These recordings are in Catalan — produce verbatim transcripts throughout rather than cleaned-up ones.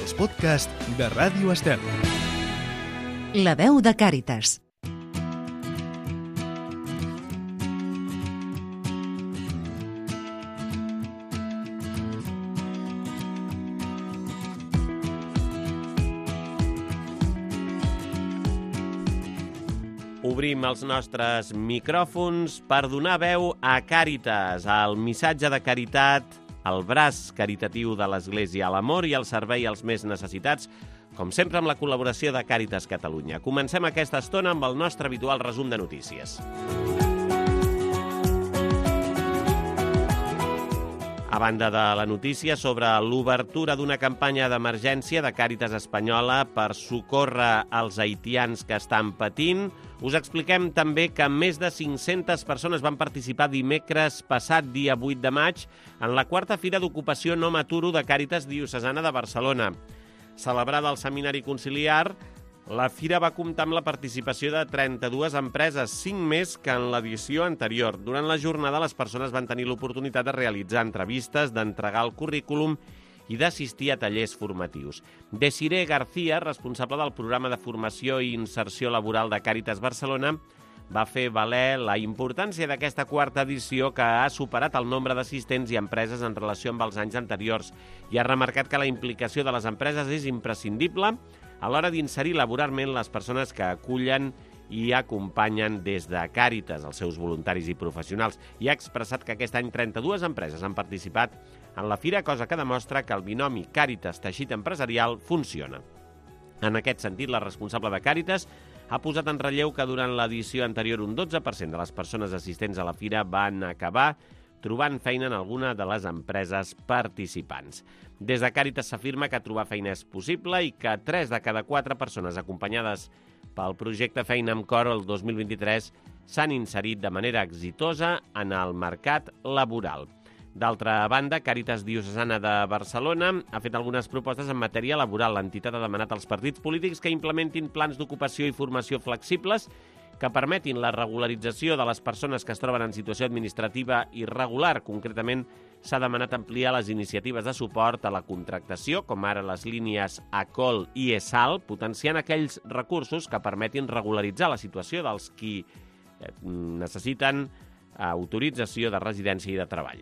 els podcasts de Ràdio Estel. La veu de Càritas. Obrim els nostres micròfons per donar veu a Càritas, al missatge de caritat, el braç caritatiu de l'Església a l'amor i el servei als més necessitats, com sempre amb la col·laboració de Càritas Catalunya. Comencem aquesta estona amb el nostre habitual resum de notícies. A banda de la notícia sobre l'obertura d'una campanya d'emergència de Càritas Espanyola per socórrer els haitians que estan patint, us expliquem també que més de cinc-centes persones van participar dimecres passat, dia vuit de maig, en la quarta Fira d'Ocupació No M'Aturo de Càritas Diocesana de Barcelona. Celebrada al Seminari Conciliar, la fira va comptar amb la participació de trenta-dues empreses, cinc més que en l'edició anterior. Durant la jornada, les persones van tenir l'oportunitat de realitzar entrevistes, d'entregar el currículum i d'assistir a tallers formatius. Desiree García, responsable del programa de formació i inserció laboral de Càritas Barcelona, va fer valer la importància d'aquesta quarta edició que ha superat el nombre d'assistents i empreses en relació amb els anys anteriors i ha remarcat que la implicació de les empreses és imprescindible a l'hora d'inserir laboralment les persones que acullen i acompanyen des de Càritas, els seus voluntaris i professionals, i ha expressat que aquest any trenta-dues empreses han participat en la fira, cosa que demostra que el binomi Càritas-teixit empresarial funciona. En aquest sentit, la responsable de Càritas ha posat en relleu que durant l'edició anterior un dotze per cent de les persones assistents a la fira van acabar trobant feina en alguna de les empreses participants. Des de Càritas s'afirma que trobar feina és possible i que tres de cada quatre persones acompanyades pel projecte Feina amb Cor el dos mil vint-i-tres s'han inserit de manera exitosa en el mercat laboral. D'altra banda, Càritas Diocesana de Barcelona ha fet algunes propostes en matèria laboral. L'entitat ha demanat als partits polítics que implementin plans d'ocupació i formació flexibles que permetin la regularització de les persones que es troben en situació administrativa irregular. Concretament, s'ha demanat ampliar les iniciatives de suport a la contractació, com ara les línies ACOL i ESAL, potenciant aquells recursos que permetin regularitzar la situació dels qui necessiten autorització de residència i de treball.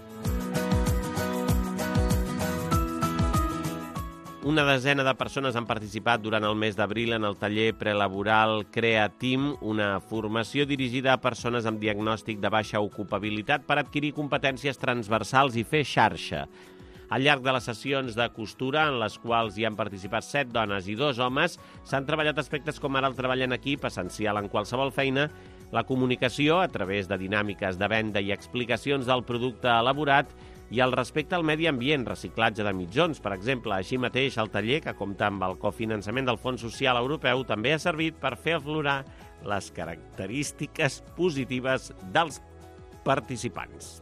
Una desena de persones han participat durant el mes d'abril en el taller prelaboral CreaTeam, una formació dirigida a persones amb diagnòstic de baixa ocupabilitat per adquirir competències transversals i fer xarxa. Al llarg de les sessions de costura, en les quals hi han participat set dones i dos homes, s'han treballat aspectes com ara el treball en equip, essencial en qualsevol feina, la comunicació a través de dinàmiques de venda i explicacions del producte elaborat i el respecte al medi ambient, reciclatge de mitjons, per exemple. Així mateix, el taller, que compta amb el cofinançament del Fons Social Europeu, també ha servit per fer aflorar les característiques positives dels participants.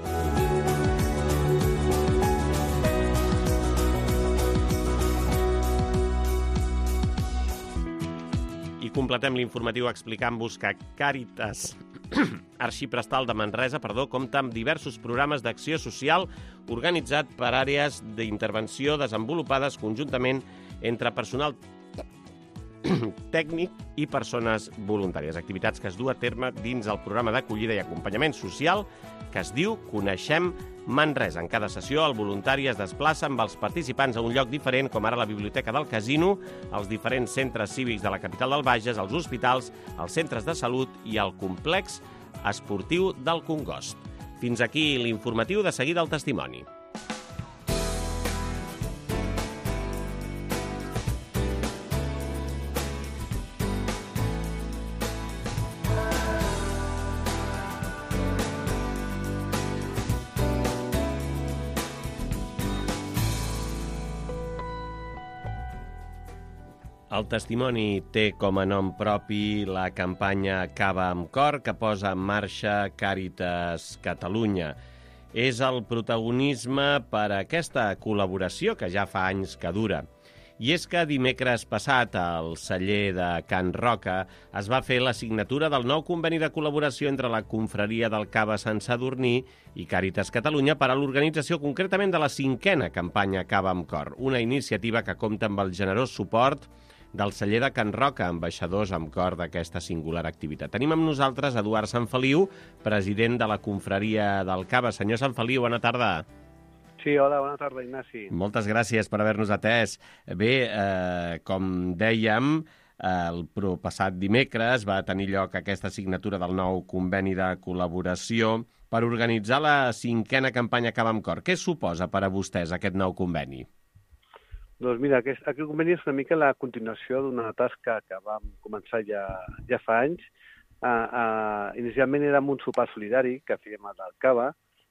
I completem l'informatiu explicant-vos que Càritas Arxiprestal de Manresa, perdó, compta amb diversos programes d'acció social organitzat per àrees d'intervenció desenvolupades conjuntament entre personal tècnic i persones voluntàries. Activitats que es du a terme dins el programa d'acollida i acompanyament social que es diu Coneixem Manresa. En cada sessió, el voluntari es desplaça amb els participants a un lloc diferent, com ara la Biblioteca del Casino, els diferents centres cívics de la capital del Bages, els hospitals, els centres de salut i el complex esportiu del Congost. Fins aquí l'informatiu, de seguida el testimoni. El testimoni té com a nom propi la campanya Cava amb Cor, que posa en marxa Càritas Catalunya. És el protagonisme per a aquesta col·laboració que ja fa anys que dura. I és que dimecres passat al celler de Can Roca es va fer la signatura del nou conveni de col·laboració entre la confraria del Cava Sant Sadurní i Càritas Catalunya per a l'organització concretament de la cinquena campanya Cava amb Cor, una iniciativa que compta amb el generós suport del celler de Can Roca, ambaixadors amb cor d'aquesta singular activitat. Tenim amb nosaltres Eduard Sanfeliu, president de la confraria del Cava. Senyor Sanfeliu, bona tarda. Sí, hola, bona tarda, Ignasi. Moltes gràcies per haver-nos atès. Bé, eh, com dèiem, el passat dimecres va tenir lloc aquesta signatura del nou conveni de col·laboració per organitzar la cinquena campanya Cava amb Cor. Què suposa per a vostès aquest nou conveni? Doncs mira, aquest, aquest conveni és una mica la continuació d'una tasca que vam començar ja, ja fa anys. Uh, uh, inicialment érem un sopar solidari que fèiem al Cava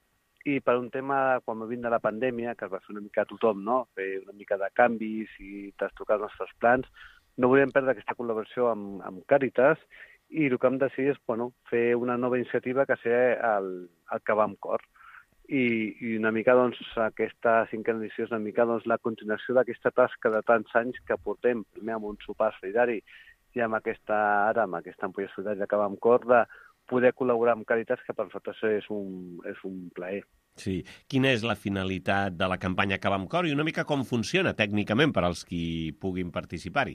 i per un tema, quan va vindre la pandèmia, que es va fer una mica a tothom, no? Fer una mica de canvis i trastocar els nostres plans, no volíem perdre aquesta col·laboració amb, amb Càritas i el que vam decidir és bueno, fer una nova iniciativa que sigui el, el Cava amb Cor. I, i una mica doncs, aquesta cinquena edició és una mica doncs, la continuació d'aquesta tasca de tants anys que portem, primer amb un sopar solidari i amb aquesta, ara amb aquesta ampolla solidària que va amb cor, de poder col·laborar amb Càritas, que per nosaltres és un, és un plaer. Sí. Quina és la finalitat de la campanya Cava amb Cor i una mica com funciona tècnicament per als qui puguin participar-hi?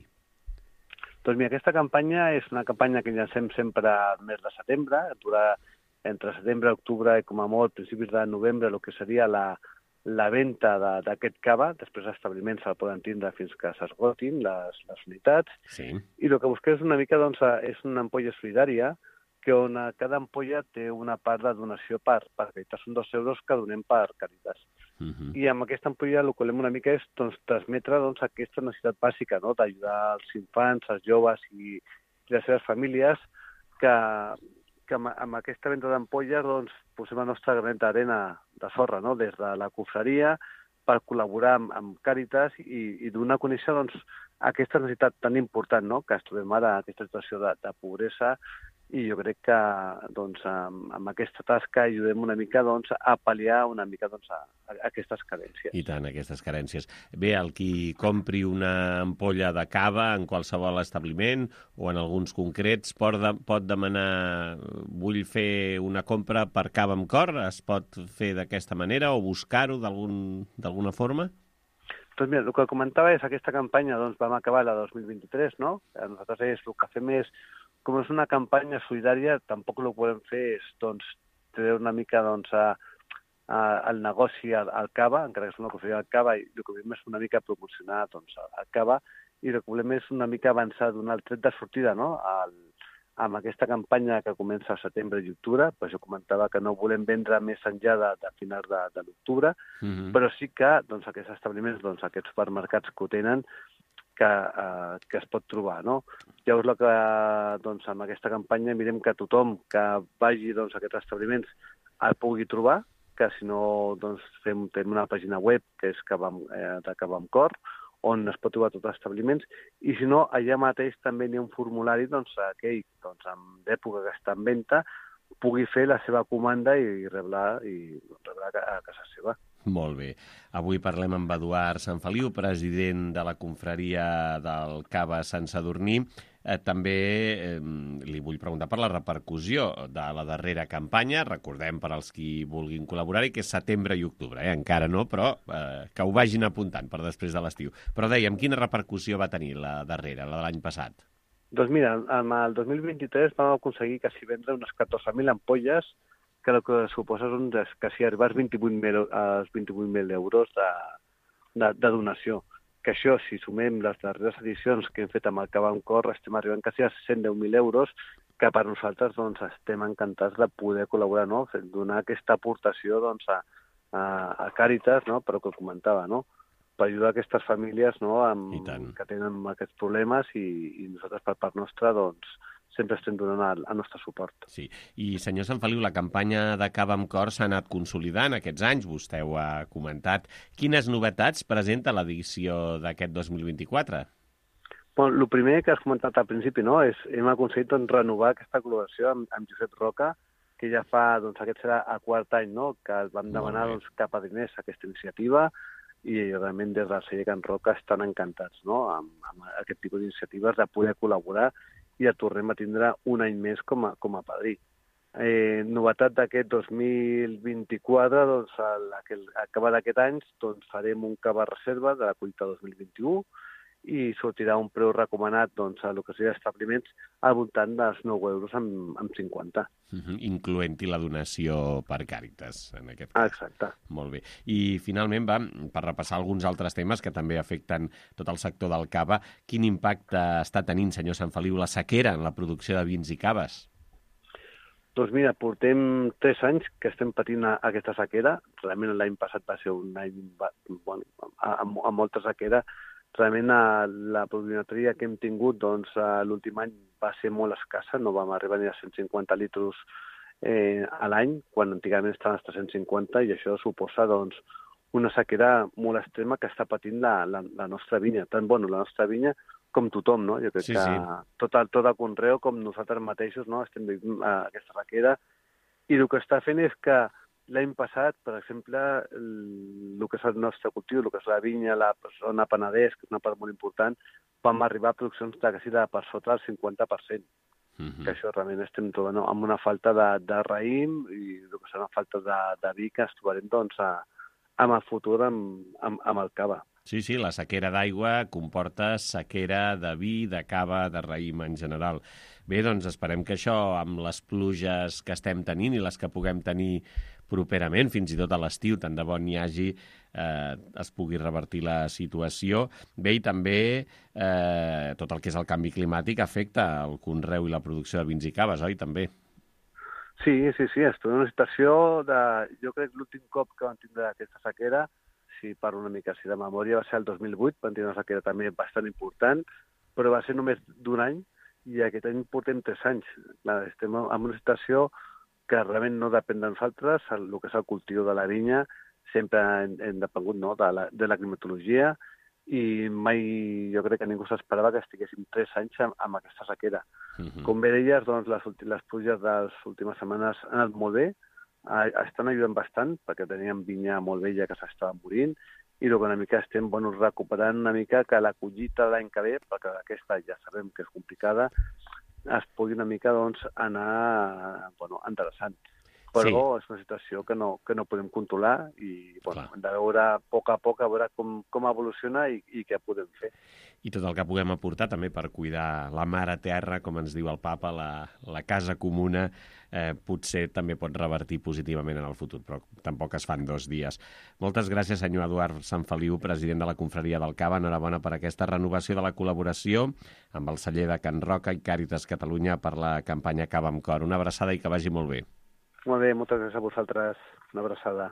Doncs mira, aquesta campanya és una campanya que llancem sempre al mes de setembre, dura entre setembre, octubre i com a molt principis de novembre, el que seria la, la venda d'aquest cava. Després els establiments se'l poden tindre fins que s'esgotin les, les unitats. Sí. I el que busquem és una mica, doncs, és una ampolla solidària que on cada ampolla té una part de donació per, per Càritas. Són dos euros que donem per Càritas. Uh -huh. I amb aquesta ampolla el que volem una mica és doncs, transmetre doncs, aquesta necessitat bàsica, no?, d'ajudar els infants, els joves i, i les seves famílies que que amb, amb aquesta venda d'ampolles doncs, posem el nostre granet d'arena de sorra, no?, des de la confraria per col·laborar amb, amb Càritas i, i donar a conèixer doncs, aquesta necessitat tan important, no?, que es trobem ara, aquesta situació de, de pobresa, i jo crec que doncs, amb, amb aquesta tasca ajudem una mica doncs, a pal·liar una mica doncs, a, a aquestes carències. I tant, aquestes carències. Bé, el qui compri una ampolla de cava en qualsevol establiment o en alguns concrets pot, de, pot demanar vull fer una compra per Cava amb Cor? Es pot fer d'aquesta manera o buscar-ho d'alguna forma? Doncs mira, el que comentava és aquesta campanya, doncs vam acabar la dos mil vint-i-tres, no? Nosaltres és, el que fem és, com és una campanya solidària, tampoc el que podem fer és, doncs, treure una mica, doncs, a, a, al negoci al, al cava, encara que és una confraria al cava, i el que volem és una mica promocionar, doncs, el cava, i el que volem és una mica avançar, donar el tret de sortida, no?, al, amb aquesta campanya que comença a setembre i octubre. Per això comentava que no volem vendre més enllà de, de finals de, de l'octubre, uh-huh. però sí que doncs, aquests establiments, doncs, aquests supermercats que ho tenen, que, eh, que es pot trobar, no? Llavors, el que, doncs, amb aquesta campanya mirem que tothom que vagi doncs, a aquests establiments el pugui trobar, que si no, doncs, fem, fem una pàgina web que és Cava, eh, de Cava amb Cor, on es pot trobar tots els establiments, i si no, allà mateix també hi ha un formulari doncs, aquell doncs, d'època que està en venda pugui fer la seva comanda i rebre i rebre a casa seva. Molt bé. Avui parlem amb Eduard Sanfeliu, president de la confraria del Cava Sant Sadurní. Eh, també eh, li vull preguntar per la repercussió de la darrera campanya. Recordem per als qui vulguin col·laborar-hi que és setembre i octubre. Eh? Encara no, però eh, que ho vagin apuntant per després de l'estiu. Però dèiem, quina repercussió va tenir la darrera, la de l'any passat? Doncs mira, amb el dos mil vint-i-tres vam aconseguir quasi vendre unes catorze mil ampolles, que el que suposa són quasi arribar als vint-i-vuit mil euros de, de, de donació. Que això, si sumem les darreres edicions que hem fet amb el Cava amb Cor, estem arribant quasi a cent deu mil euros, que per nosaltres doncs, estem encantats de poder col·laborar, no?, donar aquesta aportació doncs, a, a, a Càritas, no?, però que comentava, no?, per ajudar aquestes famílies, no?, amb, que tenen aquests problemes i, i nosaltres per part nostra doncs, sempre estem donant el, el nostre suport. Sí. I, senyor Sanfeliu, la campanya de Cava amb Cor s'ha anat consolidant aquests anys, vostè ho ha comentat. Quines novetats presenta l'edició d'aquest dos mil vint-i-quatre? Bueno, el primer que has comentat al principi, no?, és hem aconseguit doncs, renovar aquesta col·laboració amb, amb Josep Roca, que ja fa, doncs, aquest serà el quart any, no?, que vam demanar doncs, cap a diners aquesta iniciativa, i realment des del celler Can Roca estan encantats, no?, amb, amb aquest tipus d'iniciatives de poder col·laborar, i el tornem a tindre un any més com a, com a padrí. Eh, novetat d'aquest dos mil vint-i-quatre, doncs, al, acabat d'aquest any, doncs, farem un cava reserva de la collita dos mil vint-i-u, i sortirà un preu recomanat, doncs, a l'ocasió d'establiments al voltant dels nou euros amb, amb cinquanta. Uh -huh, incloent-hi la donació per Càritas, en aquest cas. Exacte. Molt bé. I, finalment, va, per repassar alguns altres temes que també afecten tot el sector del cava, quin impacte està tenint, senyor Sanfeliu, la sequera en la producció de vins i caves? Doncs mira, portem tres anys que estem patint aquesta sequera. Realment l'any passat va ser un any bueno, amb, amb molta sequera. Realment la pluviometria que hem tingut doncs, l'últim any va ser molt escassa, no vam arribar ni a cent cinquanta litres eh, a l'any, quan antigament estaven als tres-cents cinquanta, i això suposa doncs, una sequera molt extrema que està patint la, la, la nostra vinya. Tant bueno, la nostra vinya com tothom, no? Jo crec sí, que sí. Tot, el, tot el conreu, com nosaltres mateixos, no? Estem vivint aquesta sequera, i el que està fent és que l'any passat, per exemple, el, el que és el nostre cultiu, el que és la vinya, la zona Penedès, que és una part molt important, vam arribar a produccions de quasi de per sota del cinquanta per cent. Uh-huh. Que això realment estem trobant no? amb una falta de, de raïm i el que és una falta de, de vi que ens trobarem doncs, a, amb el futur amb, amb, amb el cava. Sí, sí, la sequera d'aigua comporta sequera de vi, de cava, de raïm en general. Bé, doncs esperem que això, amb les pluges que estem tenint i les que puguem tenir properament, fins i tot a l'estiu, tant de bo n'hi hagi, eh, es pugui revertir la situació. Bé, i també eh, tot el que és el canvi climàtic afecta el conreu i la producció de vins i caves, oi, també? Sí, sí, sí, estem en una situació de... Jo crec que l'últim cop que vam tindre aquesta sequera, si parlo una mica així de memòria, va ser el dos mil vuit, vam tenir una sequera també bastant important, però va ser només d'un any, i aquest any portem tres anys. Clar, estem en una situació que realment no depèn de nosaltres, el, el que és el cultiu de la vinya, sempre hem, hem depengut no, de, la, de la climatologia, i mai jo crec que ningú s'esperava que estiguéssim tres anys amb, amb aquesta sequera. Uh-huh. Com bé deies, doncs, les, les pluges de les últimes setmanes han anat molt bé, estan ajudant bastant, perquè teníem vinya molt vella que s'estava morint, i el que una mica estem bueno, recuperant una mica que la collita l'any que ve, perquè aquesta ja sabem que és complicada, es pugui una mica doncs, anar bueno, interessant. Però sí. És una situació que no, que no podem controlar i bueno, hem de veure a poc a poc a veure com, com evoluciona i, i què podem fer. I tot el que puguem aportar també per cuidar la mare terra, com ens diu el papa, la, la casa comuna, eh, potser també pot revertir positivament en el futur, però tampoc es fan dos dies. Moltes gràcies, senyor Eduard Sanfeliu, president de la Confraria del Cava. Enhorabona per aquesta renovació de la col·laboració amb el celler de Can Roca i Càritas Catalunya per la campanya Cava amb Cor. Una abraçada i que vagi molt bé. Molt bé, moltes gràcies a vosaltres. Una abraçada.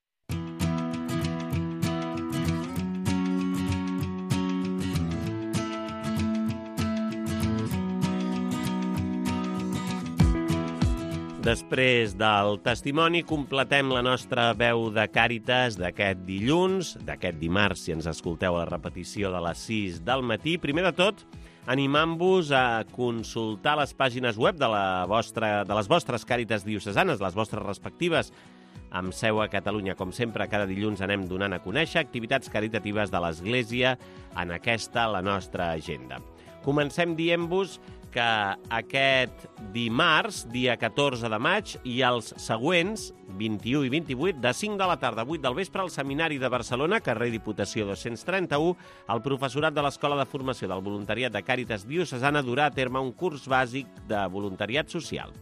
Després del testimoni, completem la nostra veu de Càritas d'aquest dilluns, d'aquest dimarts, si ens escolteu a la repetició de les sis del matí. Primer de tot, animant-vos a consultar les pàgines web de, la vostra, de les vostres Càritas diocesanes, les vostres respectives, amb seu a Catalunya. Com sempre, cada dilluns anem donant a conèixer activitats caritatives de l'Església en aquesta, la nostra agenda. Comencem dient-vos que aquest dimarts, dia catorze de maig, i els següents, vint-i-u i vint-i-vuit, de cinc de la tarda a vuit del vespre, al Seminari de Barcelona, carrer Diputació dos-cents trenta-u, el professorat de l'Escola de Formació del Voluntariat de Càritas Diocesana durà a terme un curs bàsic de voluntariat social.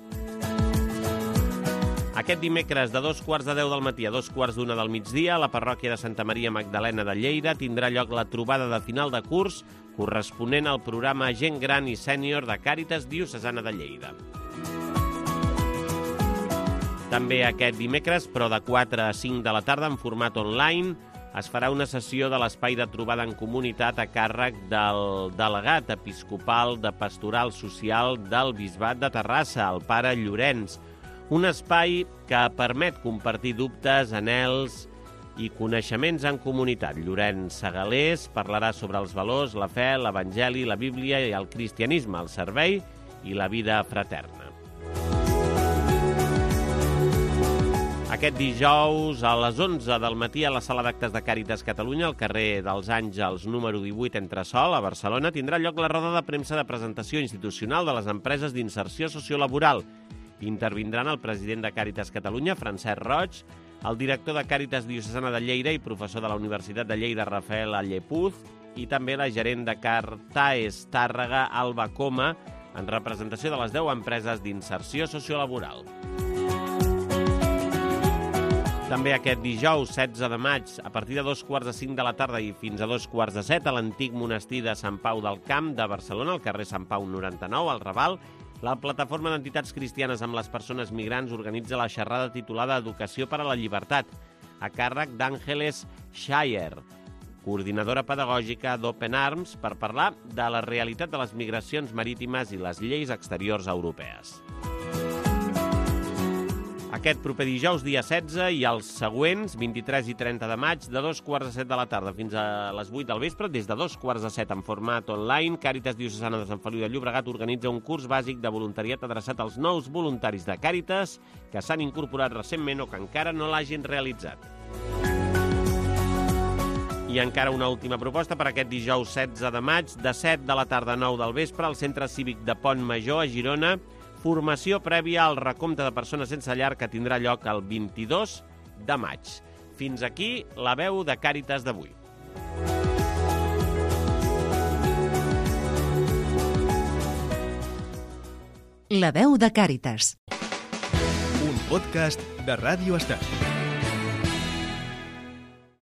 Aquest dimecres, de dos quarts de deu del matí a dos quarts d'una del migdia, a la parròquia de Santa Maria Magdalena de Lleida tindrà lloc la trobada de final de curs corresponent al programa Gent Gran i Sènior de Càritas Diocesana de Lleida. També aquest dimecres, però de quatre a cinc de la tarda, en format online, es farà una sessió de l'espai de trobada en comunitat a càrrec del delegat episcopal de Pastoral Social del Bisbat de Terrassa, el pare Llorenç. Un espai que permet compartir dubtes, anhels i coneixements en comunitat. Llorenç Segalés parlarà sobre els valors, la fe, l'Evangeli, la Bíblia i el cristianisme, el servei i la vida fraterna. Aquest dijous a les onze del matí a la sala d'actes de Càritas Catalunya, al carrer dels Àngels número divuit Entresòl, a Barcelona, tindrà lloc la roda de premsa de presentació institucional de les empreses d'inserció sociolaboral. Intervindran el president de Càritas Catalunya, Francesc Roig, el director de Càritas Diocesana de Lleida i professor de la Universitat de Lleida, Rafael Allepuz, i també la gerent de Cartaes Tàrrega, Alba Coma, en representació de les deu empreses d'inserció sociolaboral. També aquest dijous, setze de maig, a partir de dos quarts de cinc de la tarda i fins a dos quarts de set, a l'antic monestir de Sant Pau del Camp de Barcelona, al carrer Sant Pau noranta-nou, al Raval, la Plataforma d'Entitats Cristianes amb les Persones Migrants organitza la xerrada titulada Educació per a la Llibertat, a càrrec d'Àngeles Shire, coordinadora pedagògica d'Open Arms, per parlar de la realitat de les migracions marítimes i les lleis exteriors europees. Aquest proper dijous, dia setze, i els següents, vint-i-tres i trenta de maig, de dos quarts de set de la tarda fins a les vuit del vespre, des de dos quarts de set en format online, Càritas Diocesana de Sant Feliu de Llobregat organitza un curs bàsic de voluntariat adreçat als nous voluntaris de Càritas que s'han incorporat recentment o que encara no l'hagin realitzat. I encara una última proposta per aquest dijous setze de maig, de set de la tarda a nou del vespre, al Centre Cívic de Pont Major, a Girona, formació prèvia al recompte de persones sense llar que tindrà lloc el vint-i-dos de maig. Fins aquí la veu de Càritas d'avui. La veu de Càritas. Un podcast de Ràdio Estel.